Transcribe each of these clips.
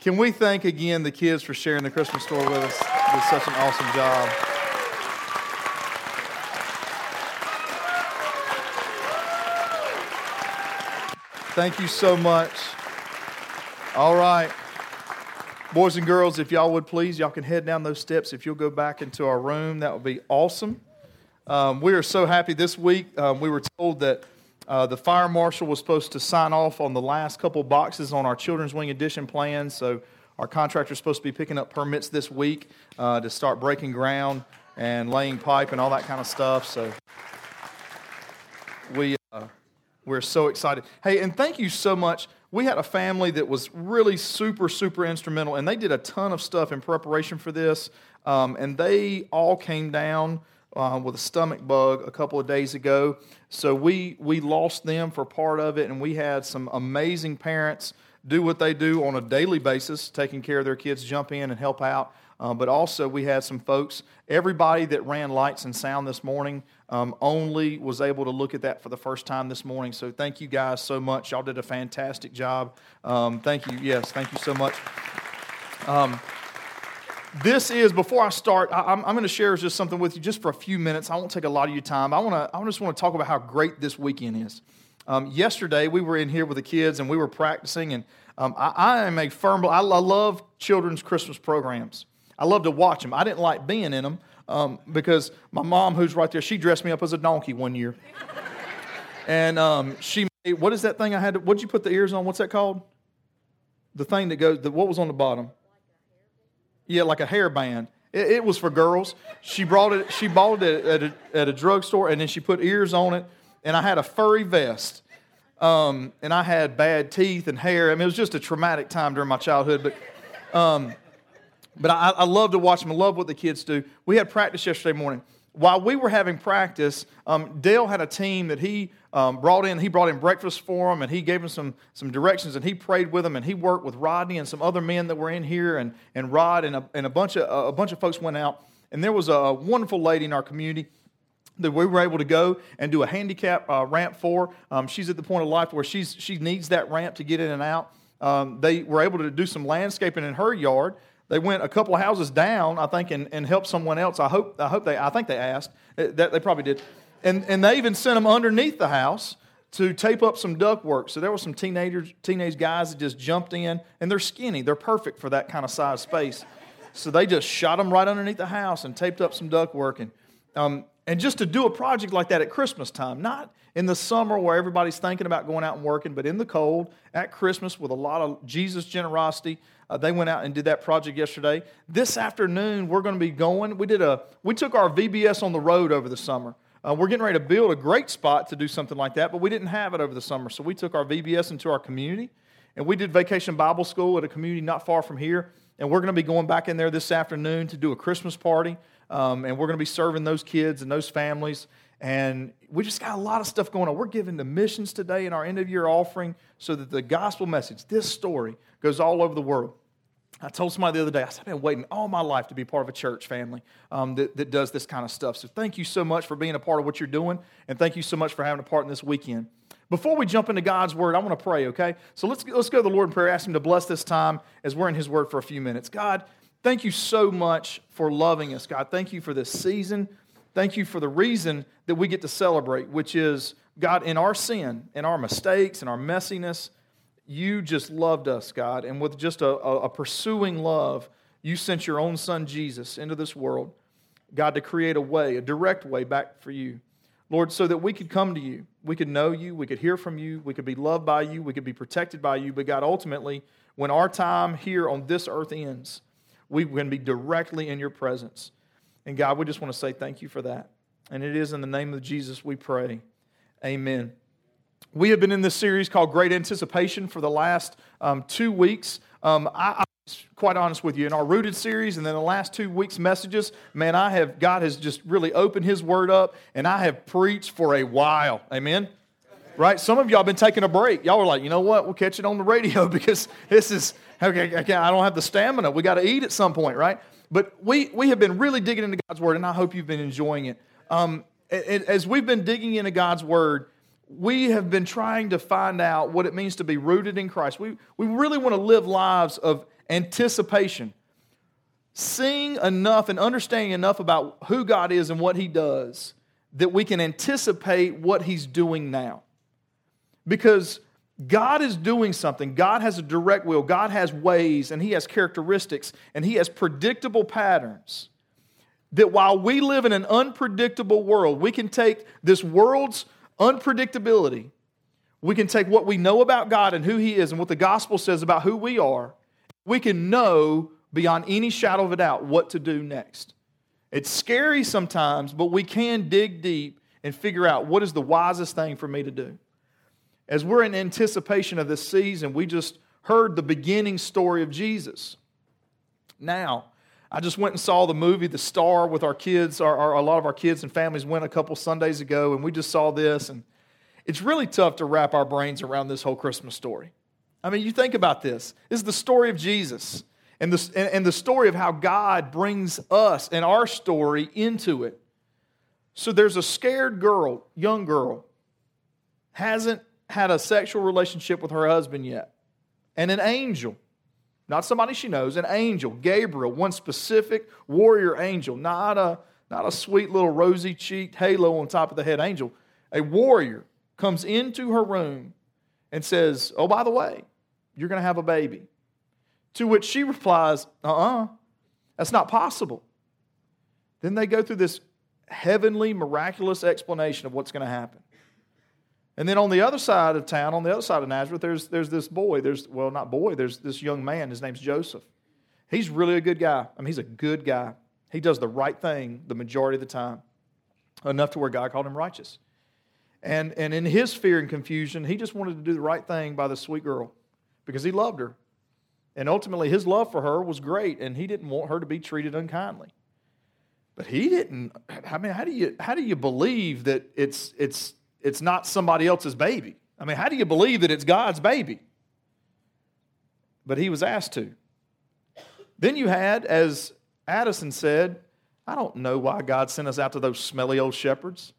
Can we thank again the kids for sharing the Christmas story with us? They did such an awesome job. Thank you so much. All right. Boys and girls, if y'all would please, y'all can head down those steps. If you'll go back into our room, that would be awesome. We are so happy this week. We were told that the fire marshal was supposed to sign off on the last couple boxes on our Children's Wing Edition plan. So our contractor is supposed to be picking up permits this week to start breaking ground and laying pipe and all that kind of stuff. So we're so excited. Hey, and thank you so much. We had a family that was really super, super instrumental, and they did a ton of stuff in preparation for this. And they all came down with a stomach bug a couple of days ago. So we lost them for part of it, and we had some amazing parents do what they do on a daily basis, taking care of their kids, jump in and help out. But also we had some folks, everybody that ran lights and sound this morning only was able to look at that for the first time this morning. So thank you guys so much. Y'all did a fantastic job. Thank you. Yes, thank you so much. This is, before I start, I'm going to share just something with you just for a few minutes. I won't take a lot of your time. I just want to talk about how great this weekend is. Yesterday, we were in here with the kids, and we were practicing, and I am a firm, I love children's Christmas programs. I love to watch them. I didn't like being in them because my mom, who's right there, she dressed me up as a donkey one year. And she made, what is that thing I had? What did you put the ears on? What's that called? The thing that goes, what was on the bottom? Yeah, like a hairband. It was for girls. She bought it at a drugstore, and then she put ears on it. And I had a furry vest. And I had bad teeth and hair. I mean, it was just a traumatic time during my childhood. But I love to watch them. I love what the kids do. We had practice yesterday morning. While we were having practice, Dale had a team that he brought in. He brought in breakfast for them, and he gave them some directions, and he prayed with them, and he worked with Rodney and some other men that were in here, and Rod and a bunch of folks went out. And there was a wonderful lady in our community that we were able to go and do a handicap ramp for. She's at the point of life where she needs that ramp to get in and out. They were able to do some landscaping in her yard. They went a couple of houses down, I think, and helped someone else. I think they asked. That they probably did. And they even sent them underneath the house to tape up some ductwork. So there were some teenage guys that just jumped in, and they're skinny. They're perfect for that kind of size space. So they just shot them right underneath the house and taped up some ductwork. And just to do a project like that at Christmas time, not in the summer where everybody's thinking about going out and working, but in the cold, at Christmas with a lot of Jesus generosity, they went out and did that project yesterday. This afternoon, we're going to be going. We took our VBS on the road over the summer. We're getting ready to build a great spot to do something like that, but we didn't have it over the summer. So we took our VBS into our community, and we did Vacation Bible School at a community not far from here. And we're going to be going back in there this afternoon to do a Christmas party. And we're going to be serving those kids and those families. And we just got a lot of stuff going on. We're giving the missions today in our end-of-year offering so that the gospel message, this story, goes all over the world. I told somebody the other day, I said, I've been waiting all my life to be part of a church family that does this kind of stuff. So thank you so much for being a part of what you're doing, and thank you so much for having a part in this weekend. Before we jump into God's Word, I want to pray, okay? So let's go to the Lord in prayer, ask Him to bless this time as we're in His Word for a few minutes. God, thank you so much for loving us, God. Thank you for this season. Thank you for the reason that we get to celebrate, which is, God, in our sin, in our mistakes, in our messiness, you just loved us, God, and with just a pursuing love, you sent your own Son, Jesus, into this world, God, to create a way, a direct way back for you. Lord, so that we could come to you, we could know you, we could hear from you, we could be loved by you, we could be protected by you, but God, ultimately, when our time here on this earth ends, we can be directly in your presence. And God, we just want to say thank you for that. And it is in the name of Jesus we pray. Amen. We have been in this series called Great Anticipation for the last 2 weeks. I'm quite honest with you. In our Rooted series and then the last 2 weeks' messages, man, God has just really opened His Word up, and I have preached for a while. Amen? Right? Some of y'all have been taking a break. Y'all were like, you know what? We'll catch it on the radio because this is, okay, I don't have the stamina. We got to eat at some point, right? But we have been really digging into God's Word, and I hope you've been enjoying it. As we've been digging into God's Word, we have been trying to find out what it means to be rooted in Christ. We really want to live lives of Anticipation. Seeing enough and understanding enough about who God is and what He does that we can anticipate what He's doing now. Because God is doing something. God has a direct will. God has ways, and He has characteristics, and He has predictable patterns. That while we live in an unpredictable world, we can take this world's unpredictability, we can take what we know about God and who He is and what the gospel says about who we are, we can know beyond any shadow of a doubt what to do next. It's scary sometimes, but we can dig deep and figure out what is the wisest thing for me to do. As we're in anticipation of this season, we just heard the beginning story of Jesus. Now, I just went and saw the movie The Star with our kids. A lot of our kids and families went a couple Sundays ago, and we just saw this. And it's really tough to wrap our brains around this whole Christmas story. I mean, you think about this. This is the story of Jesus. And the story of how God brings us and our story into it. So there's a scared girl, young girl, hasn't had a sexual relationship with her husband yet. And an angel, not somebody she knows, an angel, Gabriel, one specific warrior angel, not a sweet little rosy-cheeked halo on top of the head angel. A warrior comes into her room and says, oh, by the way, you're going to have a baby. To which she replies, that's not possible. Then they go through this heavenly, miraculous explanation of what's going to happen. And then on the other side of town, on the other side of Nazareth, there's this boy. There's this young man. His name's Joseph. He's really a good guy. I mean, he's a good guy. He does the right thing the majority of the time, enough to where God called him righteous. And in his fear and confusion, he just wanted to do the right thing by the sweet girl because he loved her. And ultimately, his love for her was great, and he didn't want her to be treated unkindly. But he didn't. I mean, how do you believe that it's not somebody else's baby? I mean, how do you believe that it's God's baby? But he was asked to. Then you had, as Addison said, I don't know why God sent us out to those smelly old shepherds.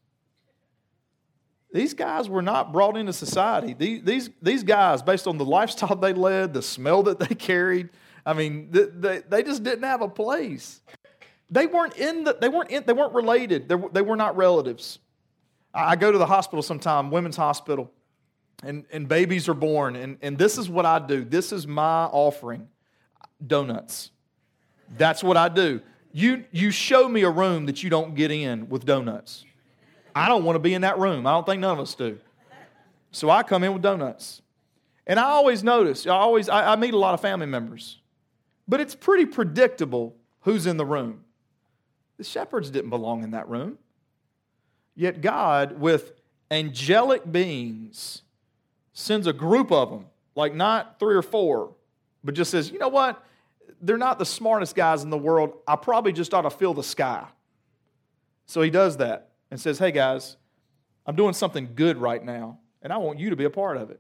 These guys were not brought into society. These guys, based on the lifestyle they led, the smell that they carried, I mean, they just didn't have a place. They weren't related. They were not relatives. I go to the hospital sometime, women's hospital, and babies are born, and this is what I do. This is my offering, donuts. That's what I do. You show me a room that you don't get in with donuts. I don't want to be in that room. I don't think none of us do. So I come in with donuts. And I always notice, I meet a lot of family members, but it's pretty predictable who's in the room. The shepherds didn't belong in that room. Yet God, with angelic beings, sends a group of them, like not 3 or 4, but just says, you know what? They're not the smartest guys in the world. I probably just ought to fill the sky. So he does that. And says, hey guys, I'm doing something good right now, and I want you to be a part of it.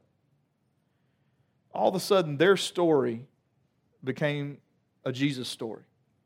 All of a sudden, their story became a Jesus story.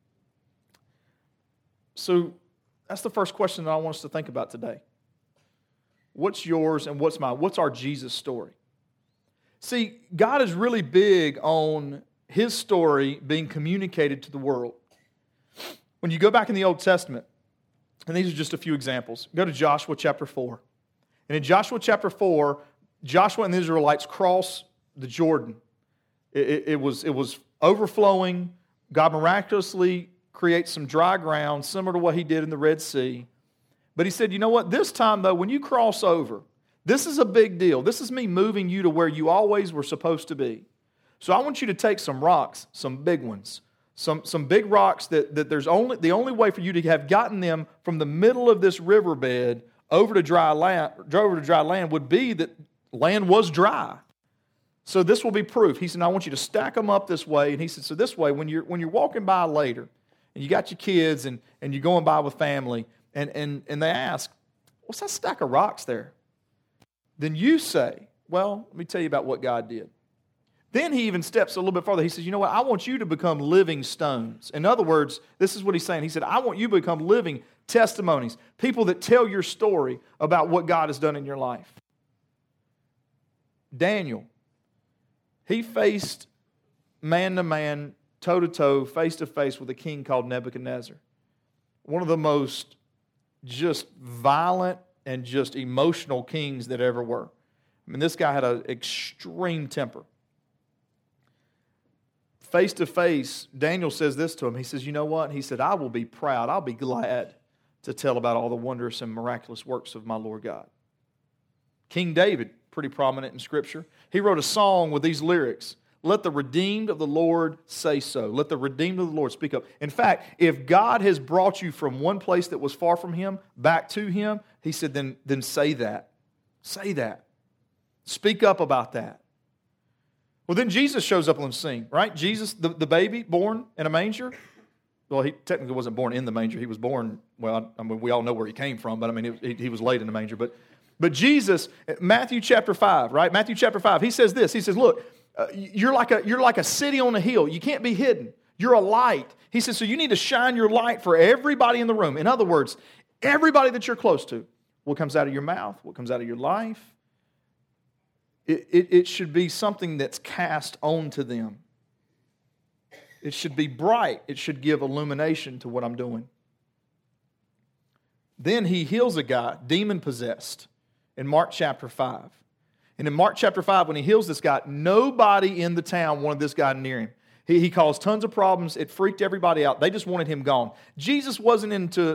So that's the first question that I want us to think about today. What's yours and what's mine? What's our Jesus story? See, God is really big on His story being communicated to the world. When you go back in the Old Testament, and these are just a few examples. Go to Joshua chapter 4. And in Joshua chapter 4, Joshua and the Israelites cross the Jordan. It was overflowing. God miraculously creates some dry ground, similar to what He did in the Red Sea. But He said, you know what? This time, though, when you cross over, this is a big deal. This is me moving you to where you always were supposed to be. So I want you to take some rocks, some big ones, some big rocks that the only way for you to have gotten them from the middle of this riverbed over to dry land would be that land was dry. So this will be proof. He said, I want you to stack them up this way. And he said, so this way, when you're walking by later, and you got your kids and you're going by with family, and they ask, what's that stack of rocks there? Then you say, well, let me tell you about what God did. Then he even steps a little bit farther. He says, you know what? I want you to become living stones. In other words, this is what he's saying. He said, I want you to become living testimonies, people that tell your story about what God has done in your life. Daniel, he faced man to man, toe to toe, face to face with a king called Nebuchadnezzar. One of the most just violent and just emotional kings that ever were. I mean, this guy had an extreme temper. Face to face, Daniel says this to him. He says, you know what? He said, I will be proud. I'll be glad to tell about all the wondrous and miraculous works of my Lord God. King David, pretty prominent in Scripture, he wrote a song with these lyrics. Let the redeemed of the Lord say so. Let the redeemed of the Lord speak up. In fact, if God has brought you from one place that was far from Him back to Him, he said, then say that. Say that. Speak up about that. Well, then Jesus shows up on the scene, right? Jesus, the baby born in a manger. Well, he technically wasn't born in the manger. He was born, well, I mean, we all know where he came from, but I mean, he was laid in the manger. But Jesus, Matthew chapter 5, right? Matthew chapter 5, he says this. He says, look, you're like a city on a hill. You can't be hidden. You're a light. He says, so you need to shine your light for everybody in the room. In other words, everybody that you're close to. What comes out of your mouth, what comes out of your life, it should be something that's cast onto them. It should be bright. It should give illumination to what I'm doing. Then he heals a guy, demon-possessed, in Mark chapter 5. And in Mark chapter 5, when he heals this guy, nobody in the town wanted this guy near him. He caused tons of problems. It freaked everybody out. They just wanted him gone. Jesus wasn't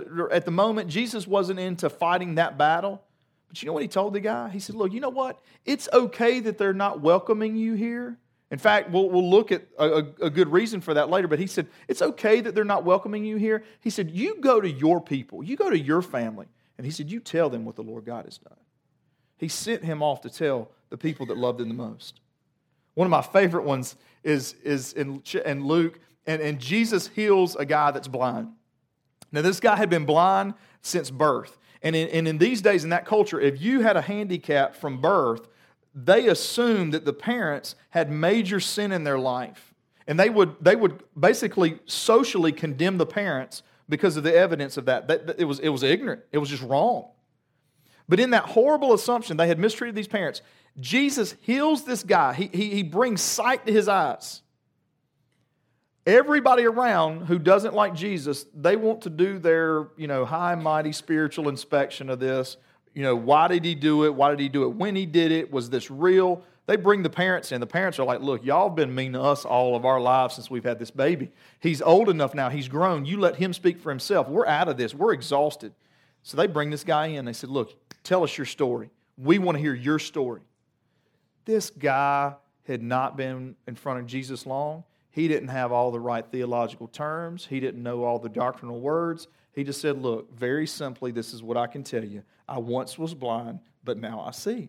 into fighting that battle. But you know what he told the guy? He said, look, you know what? It's okay that they're not welcoming you here. In fact, we'll look at a good reason for that later. But he said, it's okay that they're not welcoming you here. He said, you go to your people. You go to your family. And he said, you tell them what the Lord God has done. He sent him off to tell the people that loved him the most. One of my favorite ones is in Luke. And Jesus heals a guy that's blind. Now, this guy had been blind since birth. And in these days, in that culture, if you had a handicap from birth, they assumed that the parents had major sin in their life. And they would basically socially condemn the parents because of the evidence of that. It was ignorant. It was just wrong. But in that horrible assumption, they had mistreated these parents. Jesus heals this guy. He brings sight to his eyes. Everybody around who doesn't like Jesus, they want to do their, high and mighty spiritual inspection of this. Why did he do it? Why did he do it? When he did it? Was this real? They bring the parents in. The parents are like, look, y'all have been mean to us all of our lives since we've had this baby. He's old enough now. He's grown. You let him speak for himself. We're out of this. We're exhausted. So they bring this guy in. They said, look, tell us your story. We want to hear your story. This guy had not been in front of Jesus long. He didn't have all the right theological terms. He didn't know all the doctrinal words. He just said, look, very simply, this is what I can tell you. I once was blind, but now I see.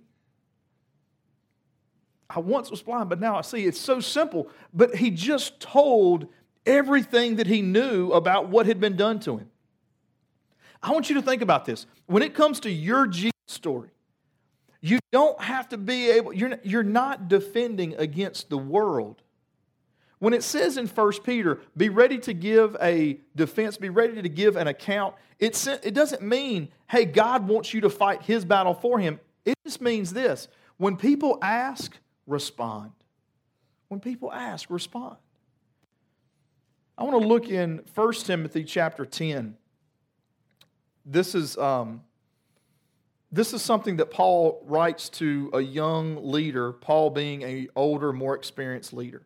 I once was blind, but now I see. It's so simple. But he just told everything that he knew about what had been done to him. I want you to think about this. When it comes to your Jesus story, you don't have to be able, you're not defending against the world. When it says in 1 Peter, be ready to give a defense, be ready to give an account, it doesn't mean, hey, God wants you to fight His battle for Him. It just means this. When people ask, respond. When people ask, respond. I want to look in 1 Timothy chapter 10. This is something that Paul writes to a young leader, Paul being an older, more experienced leader.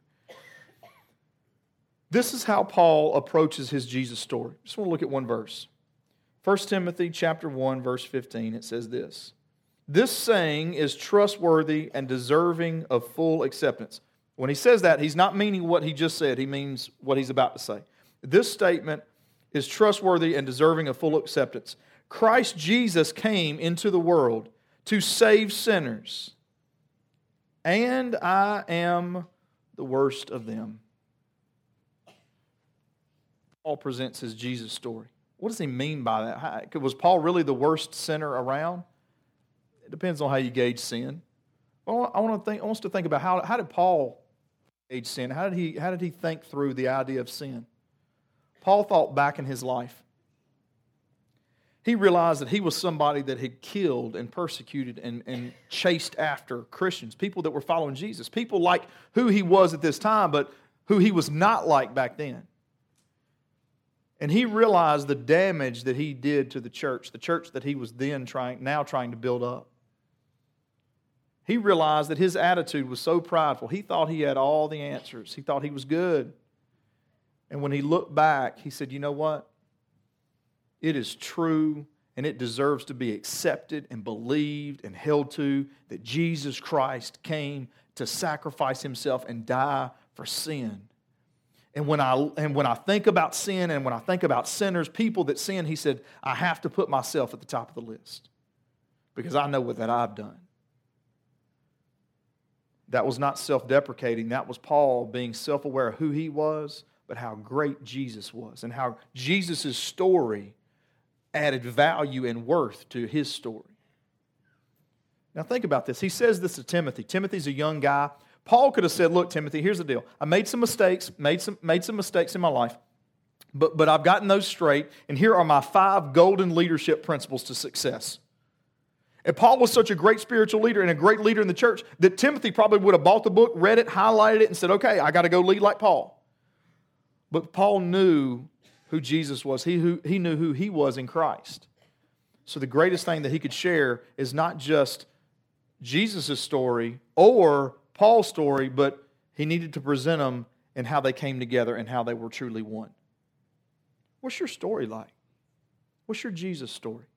This is how Paul approaches his Jesus story. Just want to look at one verse. 1 Timothy chapter 1, verse 15, it says this. This saying is trustworthy and deserving of full acceptance. When he says that, he's not meaning what he just said. He means what he's about to say. This statement is trustworthy and deserving of full acceptance. Christ Jesus came into the world to save sinners, and I am the worst of them. Paul presents his Jesus story. What does he mean by that? Was Paul really the worst sinner around? It depends on how you gauge sin. Well, I want us to think about how did Paul gauge sin? How did he think through the idea of sin? Paul thought back in his life. He realized that he was somebody that had killed and persecuted and chased after Christians, people that were following Jesus, people like who he was at this time, but who he was not like back then. And he realized the damage that he did to the church that he was then now trying to build up. He realized that his attitude was so prideful. He thought he had all the answers. He thought he was good. And when he looked back, he said, you know what? It is true and it deserves to be accepted and believed and held to that Jesus Christ came to sacrifice himself and die for sin. And when I think about sin and when I think about sinners, people that sin, he said, I have to put myself at the top of the list because I know what that I've done. That was not self-deprecating. That was Paul being self-aware of who he was, but how great Jesus was and how Jesus' story added value and worth to his story. Now think about this. He says this to Timothy. Timothy's a young guy. Paul could have said, look, Timothy, here's the deal. I made some mistakes, made some mistakes in my life, but I've gotten those straight, and here are my 5 golden leadership principles to success. And Paul was such a great spiritual leader and a great leader in the church that Timothy probably would have bought the book, read it, highlighted it, and said, okay, I got to go lead like Paul. But Paul knew who Jesus was. He knew who he was in Christ. So the greatest thing that he could share is not just Jesus' story or Paul's story, but he needed to present them and how they came together and how they were truly one. What's your story like? What's your Jesus story?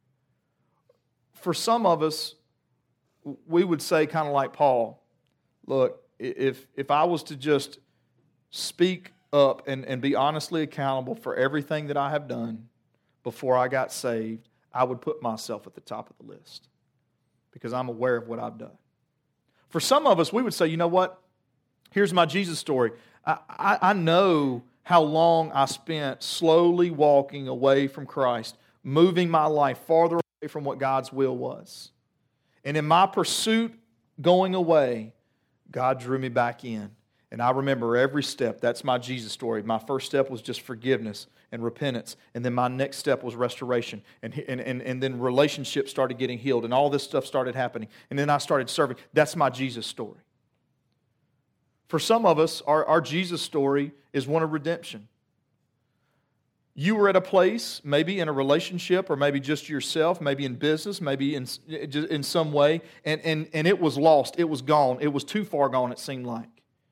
For some of us, we would say kind of like Paul, look, if I was to just speak up and be honestly accountable for everything that I have done before I got saved, I would put myself at the top of the list because I'm aware of what I've done. For some of us, we would say, you know what? Here's my Jesus story. I know how long I spent slowly walking away from Christ, moving my life farther away from what God's will was. And in my pursuit going away, God drew me back in. And I remember every step. That's my Jesus story. My first step was just forgiveness and repentance. And then my next step was restoration. And then relationships started getting healed. And all this stuff started happening. And then I started serving. That's my Jesus story. For some of us, our Jesus story is one of redemption. You were at a place, maybe in a relationship, or maybe just yourself, maybe in business, maybe in some way, and it was lost. It was gone. It was too far gone, it seemed like.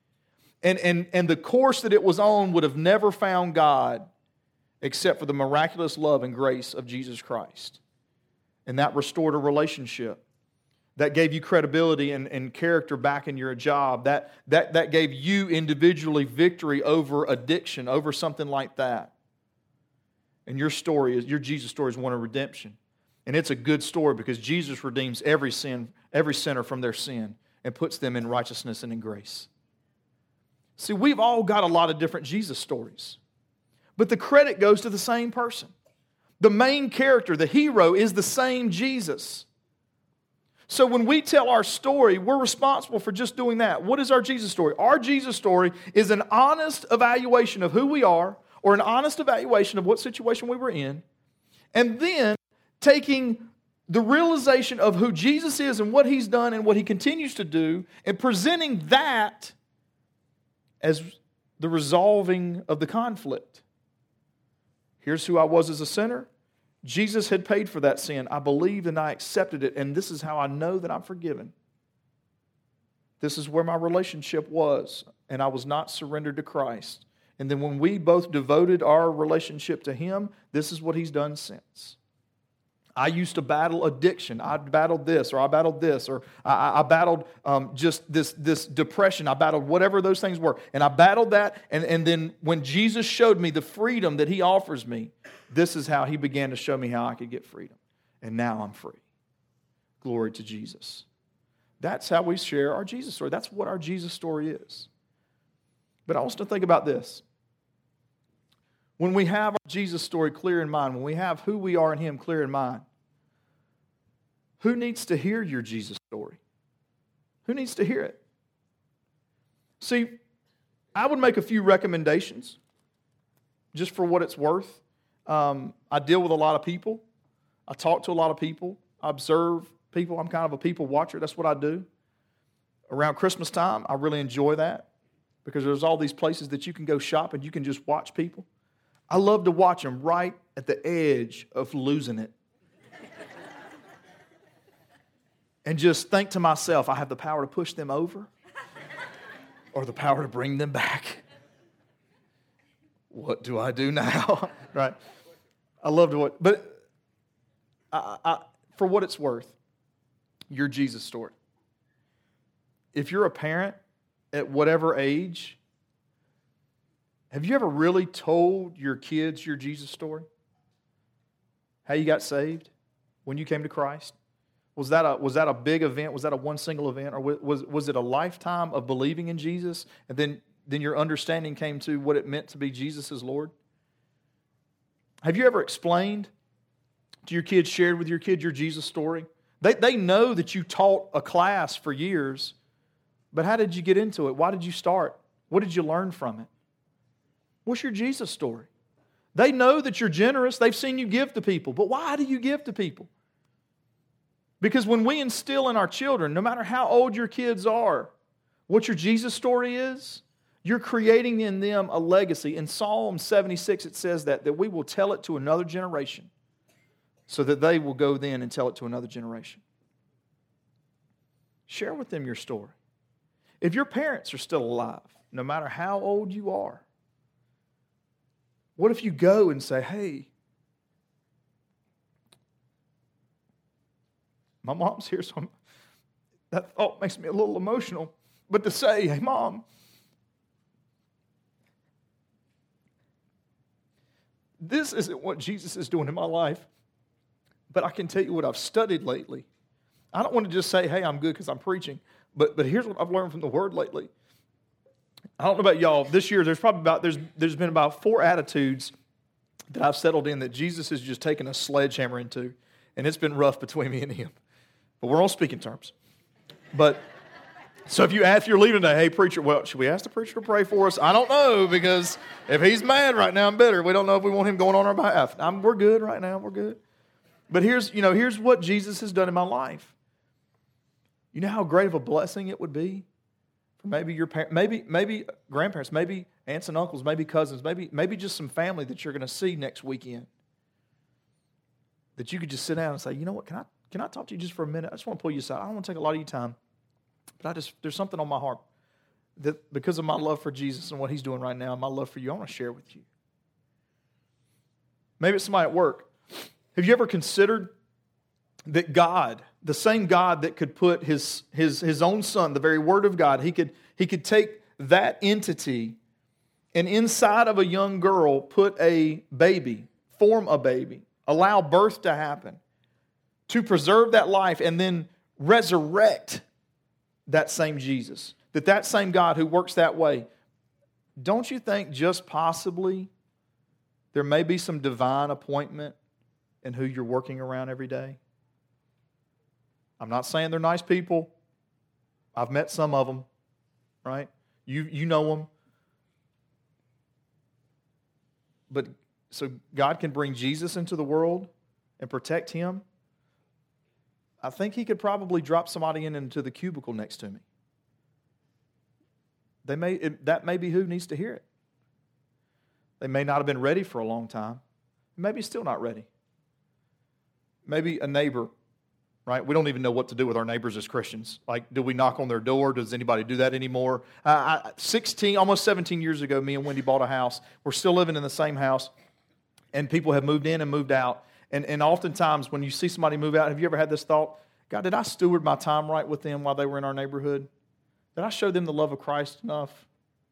And the course that it was on would have never found God except for the miraculous love and grace of Jesus Christ. And that restored a relationship. That gave you credibility and character back in your job. That gave you individually victory over addiction, over something like that. And your Jesus story is one of redemption. And it's a good story because Jesus redeems every sinner from their sin and puts them in righteousness and in grace. See, we've all got a lot of different Jesus stories. But the credit goes to the same person. The main character, the hero, is the same Jesus. So when we tell our story, we're responsible for just doing that. What is our Jesus story? Our Jesus story is an honest evaluation of who we are, or an honest evaluation of what situation we were in, and then taking the realization of who Jesus is and what He's done and what He continues to do, and presenting that as the resolving of the conflict. Here's who I was as a sinner. Jesus had paid for that sin. I believed and I accepted it, and this is how I know that I'm forgiven. This is where my relationship was, and I was not surrendered to Christ. And then when we both devoted our relationship to Him, this is what He's done since. I used to battle addiction. I battled this, or I battled this, or I battled just this depression. I battled whatever those things were. And I battled that, and then when Jesus showed me the freedom that He offers me, this is how He began to show me how I could get freedom. And now I'm free. Glory to Jesus. That's how we share our Jesus story. That's what our Jesus story is. But I want us to think about this. When we have our Jesus story clear in mind, when we have who we are in Him clear in mind, who needs to hear your Jesus story? Who needs to hear it? See, I would make a few recommendations just for what it's worth. I deal with a lot of people. I talk to a lot of people. I observe people. I'm kind of a people watcher. That's what I do. Around Christmas time, I really enjoy that. because there's all these places that you can go shop and you can just watch people. I love to watch them right at the edge of losing it. And just think to myself, I have the power to push them over or the power to bring them back. What do I do now? Right? I love to watch. But for what it's worth, your Jesus story. If you're a parent at whatever age, have you ever really told your kids your Jesus story? How you got saved? When you came to Christ? Was that a big event? Was that a one single event? Or was it a lifetime of believing in Jesus? And then your understanding came to what it meant to be Jesus as Lord? Have you ever explained to your kids, shared with your kids your Jesus story? They know that you taught a class for years, but how did you get into it? Why did you start? What did you learn from it? What's your Jesus story? They know that you're generous. They've seen you give to people. But why do you give to people? Because when we instill in our children, no matter how old your kids are, what your Jesus story is, you're creating in them a legacy. In Psalm 76, it says that we will tell it to another generation so that they will go then and tell it to another generation. Share with them your story. If your parents are still alive, no matter how old you are, what if you go and say, hey, my mom's here, so that thought makes me a little emotional. But to say, hey, Mom, this isn't what Jesus is doing in my life, but I can tell you what I've studied lately. I don't want to just say, hey, I'm good because I'm preaching, but here's what I've learned from the Word lately. I don't know about y'all. This year, there's been about 4 attitudes that I've settled in that Jesus has just taken a sledgehammer into, and it's been rough between me and Him. But we're on speaking terms. But so if you're leaving today, hey, preacher, well, should we ask the preacher to pray for us? I don't know, because if he's mad right now, I'm bitter. We don't know if we want him going on our behalf. We're good right now. We're good. But here's what Jesus has done in my life. You know how great of a blessing it would be for maybe your parents, maybe grandparents, maybe aunts and uncles, maybe cousins, maybe just some family that you're going to see next weekend. That you could just sit down and say, you know what, can I talk to you just for a minute? I just want to pull you aside. I don't want to take a lot of your time. But there's something on my heart that because of my love for Jesus and what He's doing right now, and my love for you, I want to share with you. Maybe it's somebody at work. Have you ever considered that God, the same God that could put His own Son, the very Word of God, He could take that entity and inside of a young girl put a baby, form a baby, allow birth to happen, to preserve that life and then resurrect that same Jesus, that same God who works that way. Don't you think just possibly there may be some divine appointment in who you're working around every day? I'm not saying they're nice people. I've met some of them, right? You know them. But so God can bring Jesus into the world and protect Him. I think He could probably drop somebody into the cubicle next to me. That may be who needs to hear it. They may not have been ready for a long time. Maybe still not ready. Maybe a neighbor, right? We don't even know what to do with our neighbors as Christians. Like, do we knock on their door? Does anybody do that anymore? 16, almost 17 years ago, me and Wendy bought a house. We're still living in the same house, and people have moved in and moved out. And oftentimes when you see somebody move out, have you ever had this thought, God, did I steward my time right with them while they were in our neighborhood? Did I show them the love of Christ enough?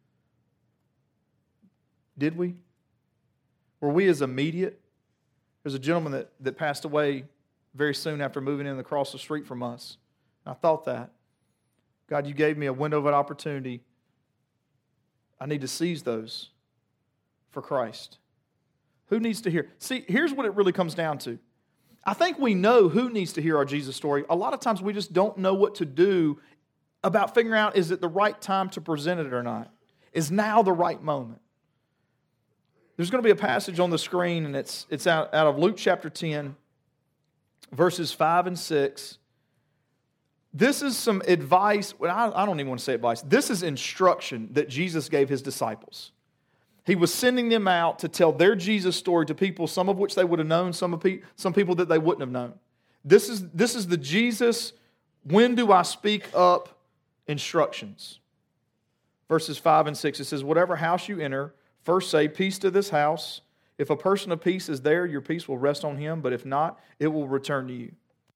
Did we? Were we as immediate? There's a gentleman that passed away very soon after moving in across the street from us. I thought that. God, you gave me a window of an opportunity. I need to seize those for Christ. Who needs to hear? See, here's what it really comes down to. I think we know who needs to hear our Jesus story. A lot of times we just don't know what to do about figuring out, is it the right time to present it or not? Is now the right moment? There's going to be a passage on the screen, and it's out of Luke chapter 10, verses 5 and 6. This is some advice. Well, I don't even want to say advice. This is instruction that Jesus gave his disciples. He was sending them out to tell their Jesus story to people, some of which they would have known, some people that they wouldn't have known. This is the Jesus, when do I speak up instructions. Verses 5 and 6, it says, whatever house you enter, first say, peace to this house. If a person of peace is there, your peace will rest on him, but if not, it will return to you.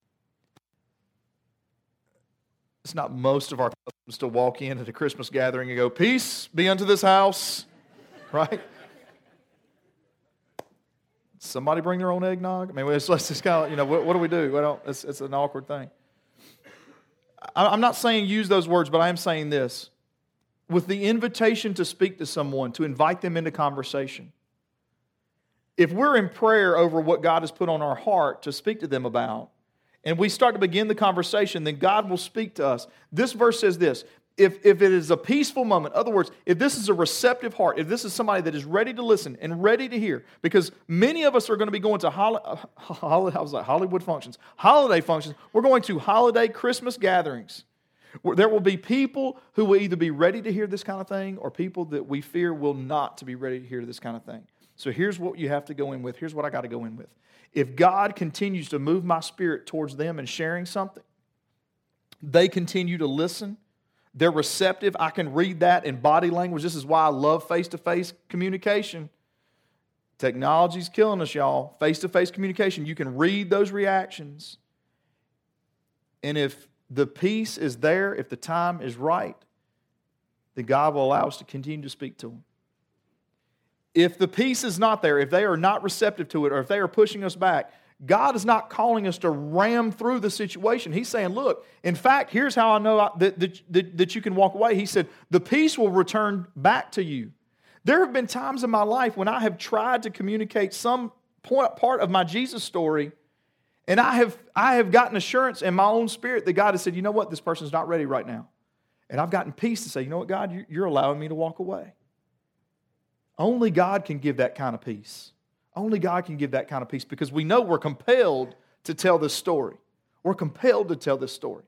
It's not most of our customs to walk in at a Christmas gathering and go, peace be unto this house, right? Somebody bring their own eggnog? I mean, it's just kind of, what do we do? It's an awkward thing. I'm not saying use those words, but I am saying this. With the invitation to speak to someone, to invite them into conversation, if we're in prayer over what God has put on our heart to speak to them about, and we start to begin the conversation, then God will speak to us. This verse says this, if it is a peaceful moment, in other words, if this is a receptive heart, if this is somebody that is ready to listen and ready to hear, because many of us are going to be going to Hollywood functions, holiday functions, we're going to holiday Christmas gatherings. There will be people who will either be ready to hear this kind of thing or people that we fear will not to be ready to hear this kind of thing. So here's what you have to go in with. Here's what I got to go in with. If God continues to move my spirit towards them and sharing something, they continue to listen. They're receptive. I can read that in body language. This is why I love face-to-face communication. Technology's killing us, y'all. Face-to-face communication. You can read those reactions. And if the peace is there, if the time is right, then God will allow us to continue to speak to them. If the peace is not there, if they are not receptive to it, or if they are pushing us back, God is not calling us to ram through the situation. He's saying, look, in fact, here's how I know that you can walk away. He said, the peace will return back to you. There have been times in my life when I have tried to communicate some part of my Jesus story, and I have gotten assurance in my own spirit that God has said, you know what, this person's not ready right now. And I've gotten peace to say, you know what, God, you're allowing me to walk away. Only God can give that kind of peace. Only God can give that kind of peace because we know we're compelled to tell this story. We're compelled to tell this story.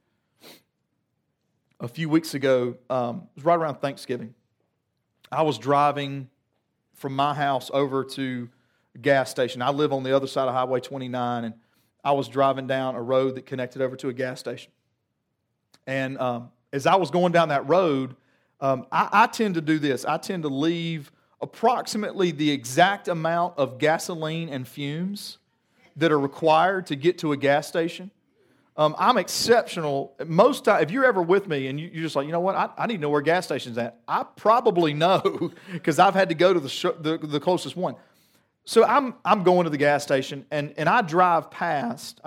A few weeks ago, it was right around Thanksgiving, I was driving from my house over to a gas station. I live on the other side of Highway 29, and I was driving down a road that connected over to a gas station. And as I was going down that road, I tend to do this. I tend to leave approximately the exact amount of gasoline and fumes that are required to get to a gas station. I'm exceptional. Most time, if you're ever with me and you're just like, you know what, I need to know where gas station's at. I probably know because I've had to go to the closest one. So I'm going to the gas station and I drive past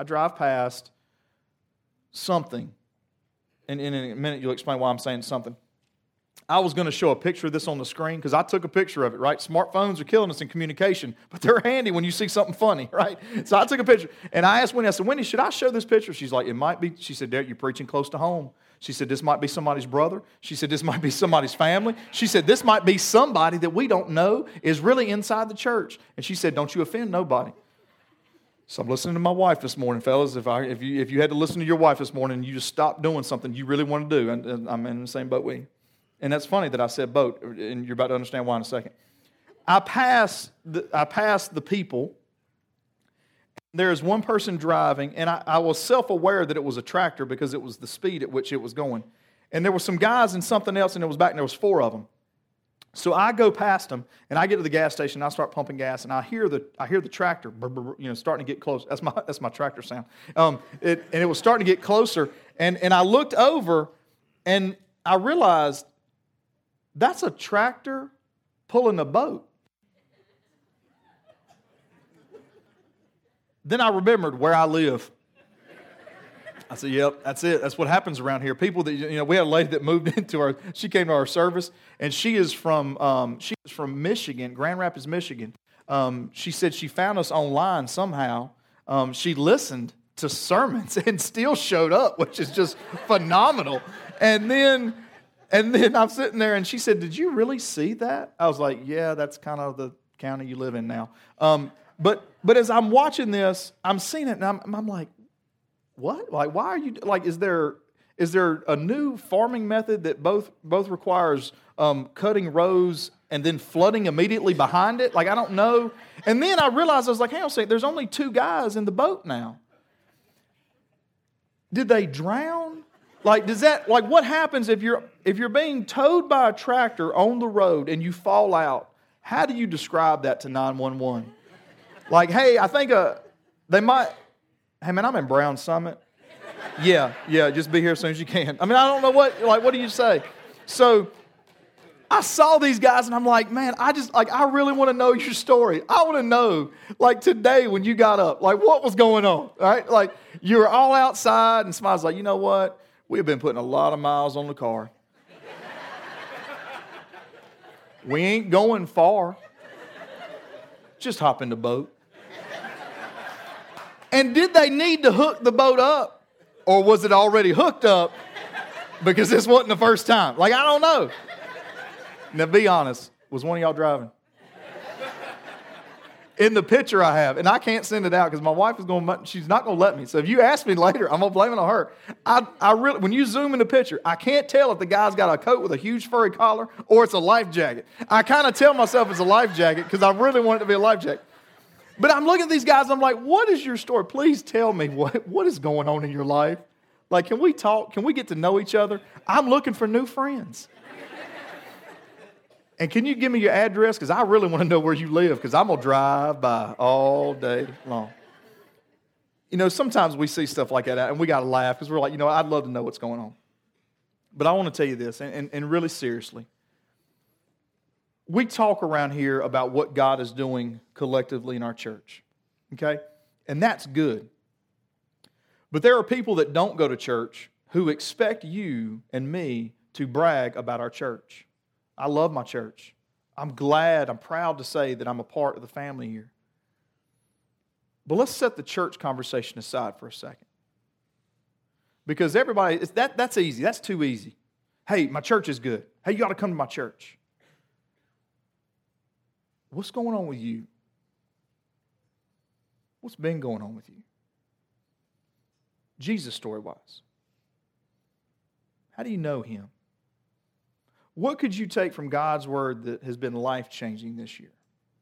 something. And in a minute you'll explain why I'm saying something. I was going to show a picture of this on the screen because I took a picture of it, right? Smartphones are killing us in communication, but they're handy when you see something funny, right? So I took a picture, and I asked Wendy, I said, Wendy, should I show this picture? She's like, it might be. She said, Derek, you're preaching close to home. She said, this might be somebody's brother. She said, this might be somebody's family. She said, this might be somebody that we don't know is really inside the church. And she said, don't you offend nobody. So I'm listening to my wife this morning, fellas. If you had to listen to your wife this morning and you just stopped doing something you really want to do, and I'm in the same boat with you. And that's funny that I said boat, and you're about to understand why in a second. I passed the people. There is one person driving, and I was self-aware that it was a tractor because it was the speed at which it was going. And there were some guys and something else, and it was back, and there was 4 of them. So I go past them, and I get to the gas station, and I start pumping gas, and I hear the tractor, starting to get close. That's my tractor sound. It was starting to get closer, and I looked over, and I realized that's a tractor pulling a boat. Then I remembered where I live. I said, yep, that's it. That's what happens around here. People that, we had a lady that moved she came to our service, and she is from Michigan, Grand Rapids, Michigan. She said she found us online somehow. She listened to sermons and still showed up, which is just phenomenal. And then I'm sitting there, and she said, did you really see that? I was like, yeah, that's kind of the county you live in now. But as I'm watching this, I'm seeing it, and I'm like, what? Like, why are you, like, is there a new farming method that both requires cutting rows and then flooding immediately behind it? Like, I don't know. And then I realized, I was like, hang on a second, there's only 2 guys in the boat now. Did they drown? Like, what happens if you're being towed by a tractor on the road and you fall out? How do you describe that to 911? Like, hey, I think they might, hey man, I'm in Brown Summit. Yeah, just be here as soon as you can. I mean, I don't know what do you say? So I saw these guys and I'm like, man, I really want to know your story. I want to know, like, today when you got up, like, what was going on, right? Like, you were all outside and somebody's like, you know what? We've been putting a lot of miles on the car. We ain't going far. Just hop in the boat. And did they need to hook the boat up? Or was it already hooked up because this wasn't the first time? Like, I don't know. Now, be honest. Was one of y'all driving? In the picture I have, and I can't send it out because my wife is she's not going to let me. So if you ask me later, I'm going to blame it on her. I really, when you zoom in the picture, I can't tell if the guy's got a coat with a huge furry collar or it's a life jacket. I kind of tell myself it's a life jacket because I really want it to be a life jacket. But I'm looking at these guys, I'm like, what is your story? Please tell me what is going on in your life. Like, can we talk? Can we get to know each other? I'm looking for new friends. And can you give me your address? Because I really want to know where you live because I'm going to drive by all day long. You know, sometimes we see stuff like that and we got to laugh because we're like, you know, I'd love to know what's going on. But I want to tell you this, and really seriously. We talk around here about what God is doing collectively in our church, okay? And that's good. But there are people that don't go to church who expect you and me to brag about our church. I love my church. I'm proud to say that I'm a part of the family here. But let's set the church conversation aside for a second. Because everybody, that's easy. That's too easy. Hey, my church is good. Hey, you ought to come to my church. What's going on with you? What's been going on with you? Jesus story-wise. How do you know Him? What could you take from God's Word that has been life-changing this year?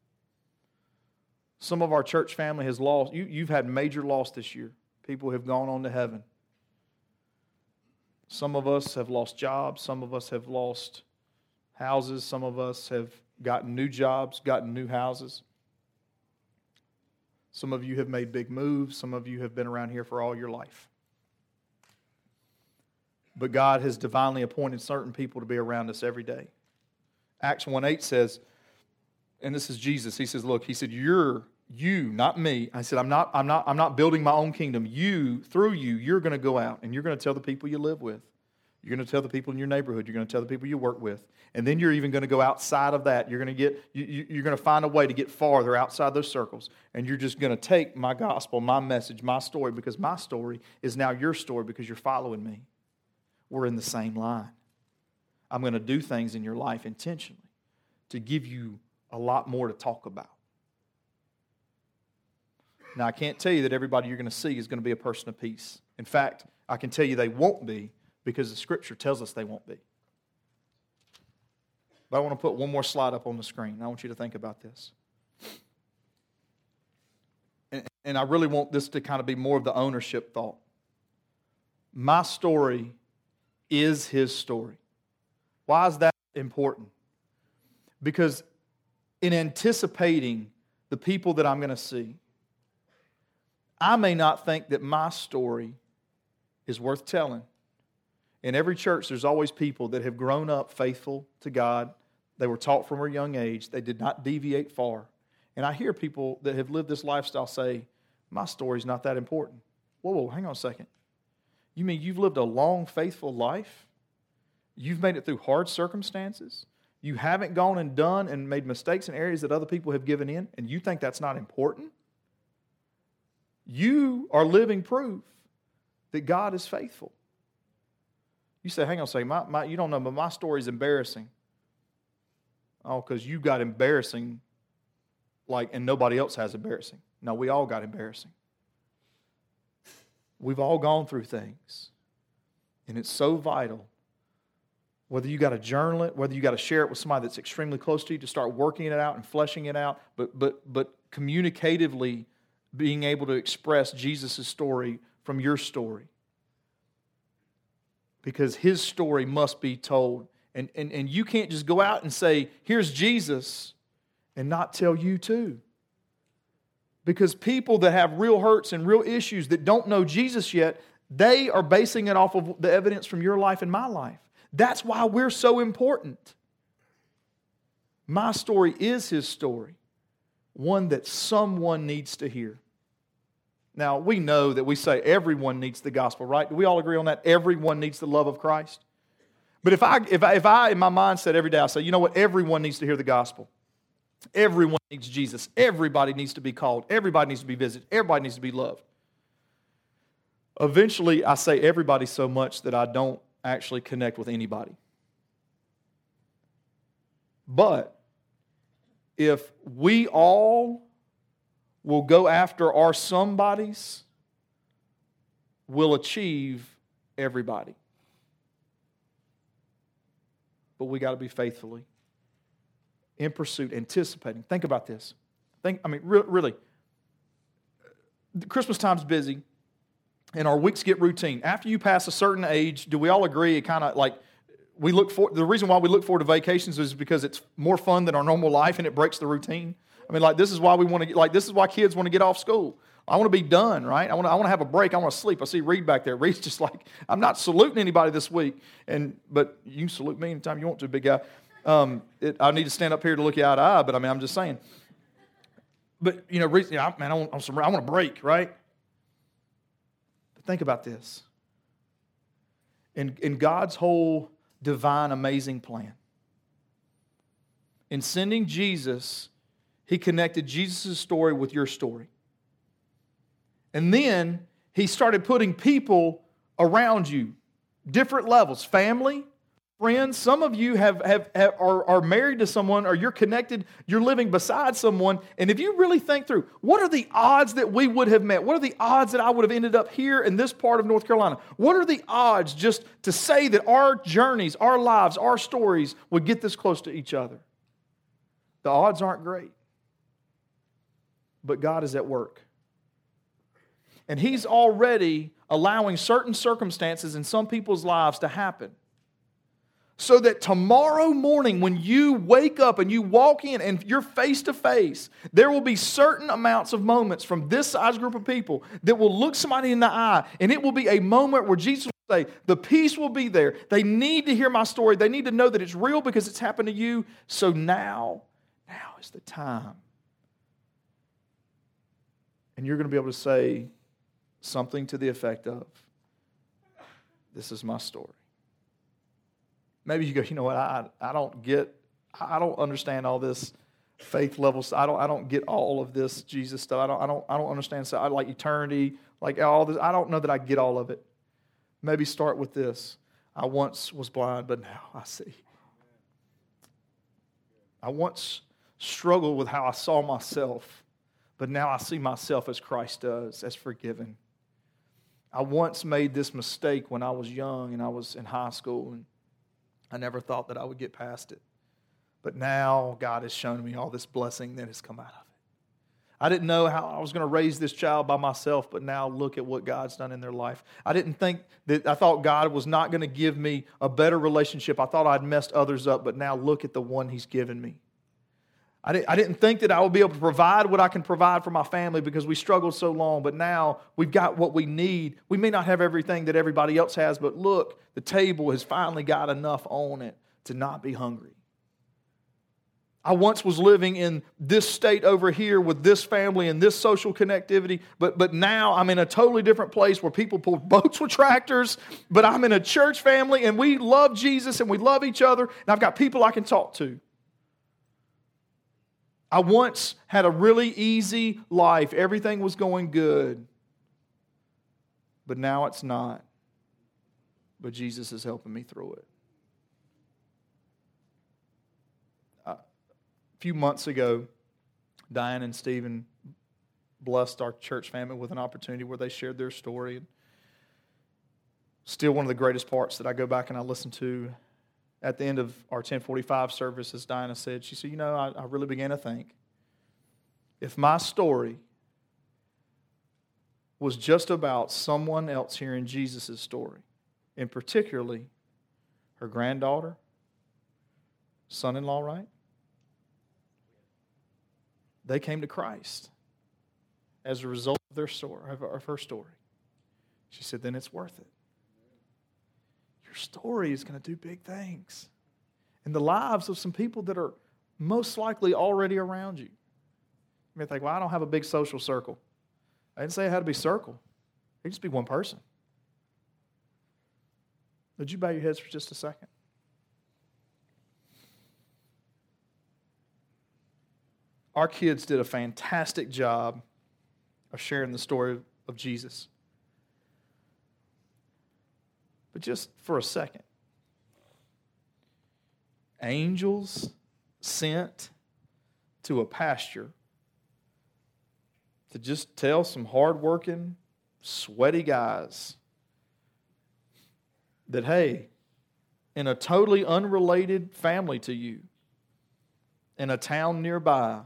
Some of our church family has lost. You've had major loss this year. People have gone on to heaven. Some of us have lost jobs. Some of us have lost houses. Some of us have gotten new jobs, gotten new houses. Some of you have made big moves. Some of you have been around here for all your life. But God has divinely appointed certain people to be around us every day. Acts 1:8 says, and this is Jesus, He says, look, He said, you, not me. I said, I'm not building my own kingdom. Through you, you're going to go out and you're going to tell the people you live with. You're going to tell the people in your neighborhood. You're going to tell the people you work with. And then you're even going to go outside of that. You're going to find a way to get farther outside those circles. And you're just going to take my gospel, my message, my story, because my story is now your story because you're following me. We're in the same line. I'm going to do things in your life intentionally to give you a lot more to talk about. Now, I can't tell you that everybody you're going to see is going to be a person of peace. In fact, I can tell you they won't be because the Scripture tells us they won't be. But I want to put one more slide up on the screen. I want you to think about this. And I really want this to kind of be more of the ownership thought. My story is His story. Why is that important? Because in anticipating the people that I'm going to see, I may not think that my story is worth telling. In every church, there's always people that have grown up faithful to God. They were taught from a young age. They did not deviate far. And I hear people that have lived this lifestyle say, my story's not that important. Whoa, hang on a second. You mean you've lived a long, faithful life? You've made it through hard circumstances? You haven't gone and done and made mistakes in areas that other people have given in, and you think that's not important? You are living proof that God is faithful. You say, hang on a second, you don't know, but my story is embarrassing. Oh, because you got embarrassing, and nobody else has embarrassing. No, we all got embarrassing. We've all gone through things. And it's so vital, whether you got to journal it, whether you got to share it with somebody that's extremely close to you to start working it out and fleshing it out, but communicatively being able to express Jesus' story from your story. Because his story must be told. And you can't just go out and say, here's Jesus, and not tell you too. Because people that have real hurts and real issues that don't know Jesus yet, they are basing it off of the evidence from your life and my life. That's why we're so important. My story is his story, one that someone needs to hear. Now, we know that we say everyone needs the gospel, right? Do we all agree on that? Everyone needs the love of Christ. But if I in my mindset every day, I say, you know what? Everyone needs to hear the gospel. Everyone needs Jesus. Everybody needs to be called. Everybody needs to be visited. Everybody needs to be loved. Eventually, I say everybody so much that I don't actually connect with anybody. But if we all will go after our somebodies, we'll achieve everybody. But we got to be faithfully in pursuit, anticipating. Think about this. Really, Christmas time's busy, and our weeks get routine. After you pass a certain age, do we all agree it kind of like we look for? The reason why we look forward to vacations is because it's more fun than our normal life, and it breaks the routine. I mean, like this is why we want to. Like this is why kids want to get off school. I want to be done, right? I want to have a break. I want to sleep. I see Reed back there. Reed's just like, I'm not saluting anybody this week, but you can salute me anytime you want to, big guy. I need to stand up here to look you eye to eye, but I'm just saying. But I want a break, right? But think about this. In God's whole divine, amazing plan, in sending Jesus, he connected Jesus' story with your story. And then he started putting people around you, different levels, family, friends. Some of you are married to someone, or you're connected, you're living beside someone. And if you really think through, what are the odds that we would have met? What are the odds that I would have ended up here in this part of North Carolina? What are the odds just to say that our journeys, our lives, our stories would get this close to each other? The odds aren't great. But God is at work. And he's already allowing certain circumstances in some people's lives to happen. So that tomorrow morning when you wake up and you walk in and you're face to face, there will be certain amounts of moments from this size group of people that will look somebody in the eye, and it will be a moment where Jesus will say, the peace will be there. They need to hear my story. They need to know that it's real because it's happened to you. So now is the time. And you're going to be able to say something to the effect of, this is my story. Maybe you go, you know what, I don't understand all this faith levels. I don't get all of this Jesus stuff. I don't understand. So I like eternity, like all this. I don't know that I get all of it. Maybe start with this. I once was blind, but now I see. I once struggled with how I saw myself, but now I see myself as Christ does, as forgiven. I once made this mistake when I was young and I was in high school, and I never thought that I would get past it. But now God has shown me all this blessing that has come out of it. I didn't know how I was going to raise this child by myself, but now look at what God's done in their life. I thought God was not going to give me a better relationship. I thought I'd messed others up, but now look at the one He's given me. I didn't think that I would be able to provide what I can provide for my family because we struggled so long, but now we've got what we need. We may not have everything that everybody else has, but look, the table has finally got enough on it to not be hungry. I once was living in this state over here with this family and this social connectivity, but now I'm in a totally different place where people pull boats with tractors, but I'm in a church family and we love Jesus and we love each other, and I've got people I can talk to. I once had a really easy life. Everything was going good. But now it's not. But Jesus is helping me through it. A few months ago, Diane and Stephen blessed our church family with an opportunity where they shared their story. Still one of the greatest parts that I go back and I listen to at the end of our 1045 service, as Diana said. She said, I really began to think, if my story was just about someone else hearing Jesus' story, and particularly her granddaughter, son-in-law, right? They came to Christ as a result of their story, of her story. She said, then it's worth it. Your story is going to do big things in the lives of some people that are most likely already around you. You may think, well, I don't have a big social circle. I didn't say it had to be circle. It could just be one person. Would you bow your heads for just a second? Our kids did a fantastic job of sharing the story of Jesus. But just for a second, angels sent to a pasture to just tell some hardworking, sweaty guys that, hey, in a totally unrelated family to you, in a town nearby,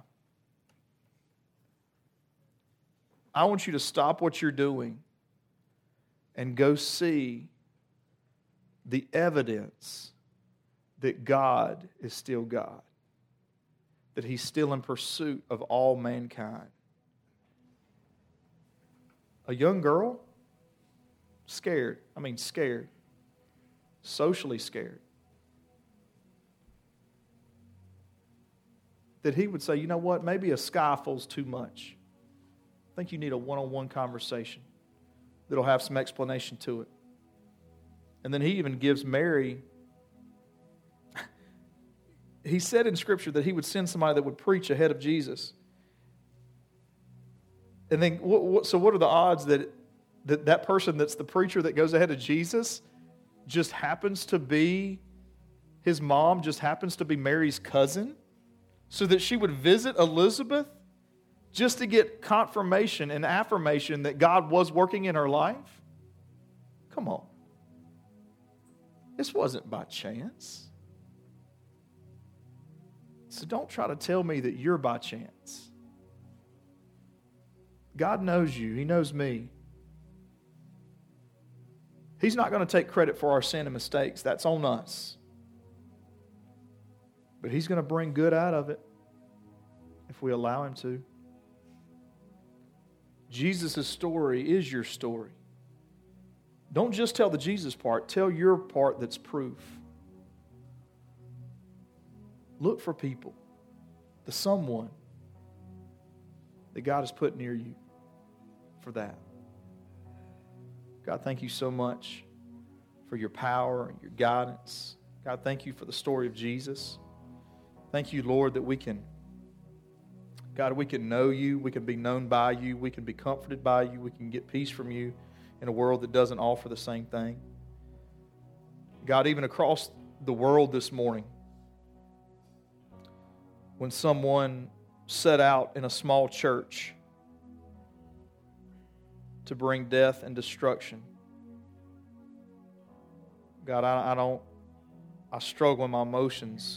I want you to stop what you're doing and go see the evidence that God is still God, that He's still in pursuit of all mankind. A young girl, scared, socially scared, that he would say, you know what, maybe a skyfall's too much. I think you need a one-on-one conversation that'll have some explanation to it. And then he even gives Mary, he said in Scripture that he would send somebody that would preach ahead of Jesus. And then, so what are the odds that that person that's the preacher that goes ahead of Jesus just happens to be his mom, just happens to be Mary's cousin, so that she would visit Elizabeth just to get confirmation and affirmation that God was working in her life? Come on. This wasn't by chance. So don't try to tell me that you're by chance. God knows you. He knows me. He's not going to take credit for our sin and mistakes. That's on us. But He's going to bring good out of it if we allow Him to. Jesus' story is your story. Don't just tell the Jesus part. Tell your part that's proof. Look for people, the someone that God has put near you for that. God, thank you so much for your power and your guidance. God, thank you for the story of Jesus. Thank you, Lord, that we can know you, we can be known by you, we can be comforted by you, we can get peace from you in a world that doesn't offer the same thing. God, even across the world this morning, when someone set out in a small church to bring death and destruction, God, I struggle in my emotions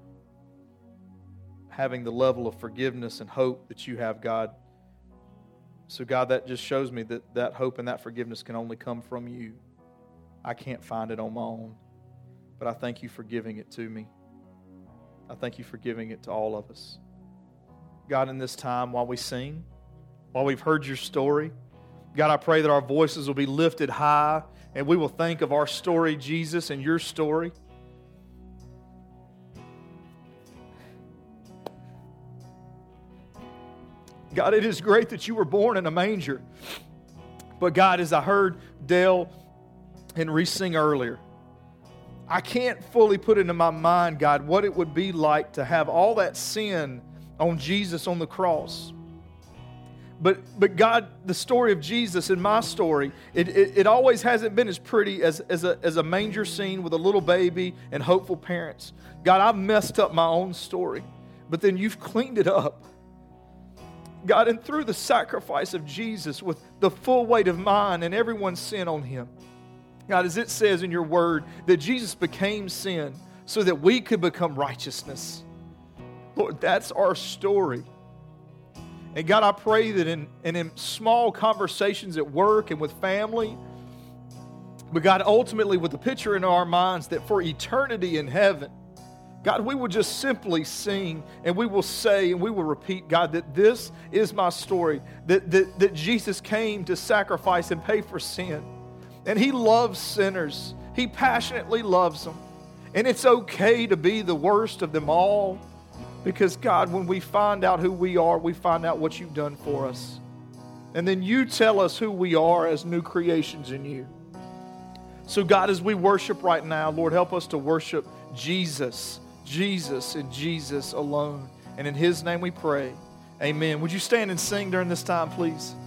having the level of forgiveness and hope that you have, God. So, God, that just shows me that hope and that forgiveness can only come from you. I can't find it on my own. But I thank you for giving it to me. I thank you for giving it to all of us. God, in this time while we sing, while we've heard your story, God, I pray that our voices will be lifted high and we will think of our story, Jesus, and your story. God, it is great that you were born in a manger. But God, as I heard Dale and Reese sing earlier, I can't fully put into my mind, God, what it would be like to have all that sin on Jesus on the cross. But God, the story of Jesus and my story, it always hasn't been as pretty as a manger scene with a little baby and hopeful parents. God, I've messed up my own story, but then you've cleaned it up. God, and through the sacrifice of Jesus with the full weight of mine and everyone's sin on Him, God, as it says in your word, that Jesus became sin so that we could become righteousness. Lord, that's our story. And God, I pray that in small conversations at work and with family, but God, ultimately with the picture in our minds that for eternity in heaven, God, we will just simply sing and we will say and we will repeat, God, that this is my story, that Jesus came to sacrifice and pay for sin. And He loves sinners. He passionately loves them. And it's okay to be the worst of them all because, God, when we find out who we are, we find out what you've done for us. And then you tell us who we are as new creations in you. So, God, as we worship right now, Lord, help us to worship Jesus, Jesus and Jesus alone. And in His name we pray. Amen. Would you stand and sing during this time, please?